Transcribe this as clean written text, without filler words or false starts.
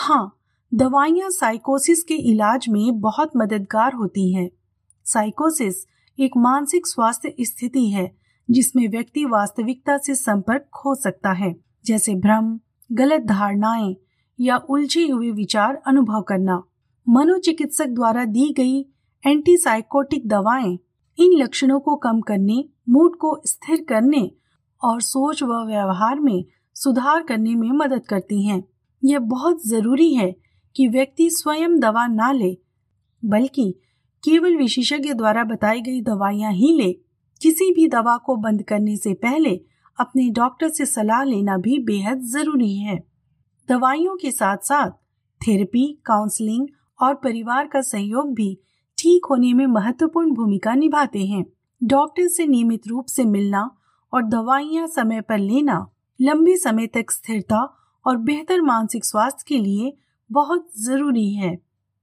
हाँ, दवाइयाँ साइकोसिस के इलाज में बहुत मददगार होती हैं। साइकोसिस एक मानसिक स्वास्थ्य स्थिति है जिसमें व्यक्ति वास्तविकता से संपर्क खो सकता है, जैसे भ्रम, गलत धारणाएं या उलझे हुए विचार अनुभव करना। मनोचिकित्सक द्वारा दी गई एंटीसाइकोटिक दवाएं इन लक्षणों को कम करने, मूड को स्थिर करने और सोच व व्यवहार में सुधार करने में मदद करती हैं। यह बहुत जरूरी है कि व्यक्ति स्वयं दवा ना ले, बल्कि केवल विशेषज्ञ द्वारा बताई गई दवाइयां ही ले। किसी भी दवा को बंद करने से पहले अपने डॉक्टर से सलाह लेना भी बेहद जरूरी है। दवाइयों के साथ साथ थेरेपी, काउंसलिंग और परिवार का सहयोग भी ठीक होने में महत्वपूर्ण भूमिका निभाते हैं। डॉक्टर से नियमित रूप से मिलना और दवाइयां समय पर लेना लंबे समय तक स्थिरता और बेहतर मानसिक स्वास्थ्य के लिए बहुत जरूरी है।